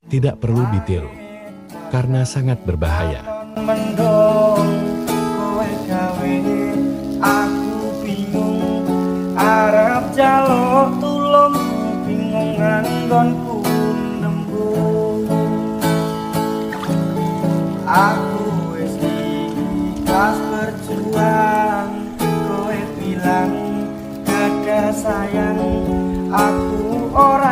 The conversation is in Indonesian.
tidak perlu ditiru, karena sangat berbahaya. Mendong kowe gawe aku bingung, arep jaluk tulung bingung nganggonku nembung. Aku wis ikhlas berjuang, kowe bilang gak sayang, aku ora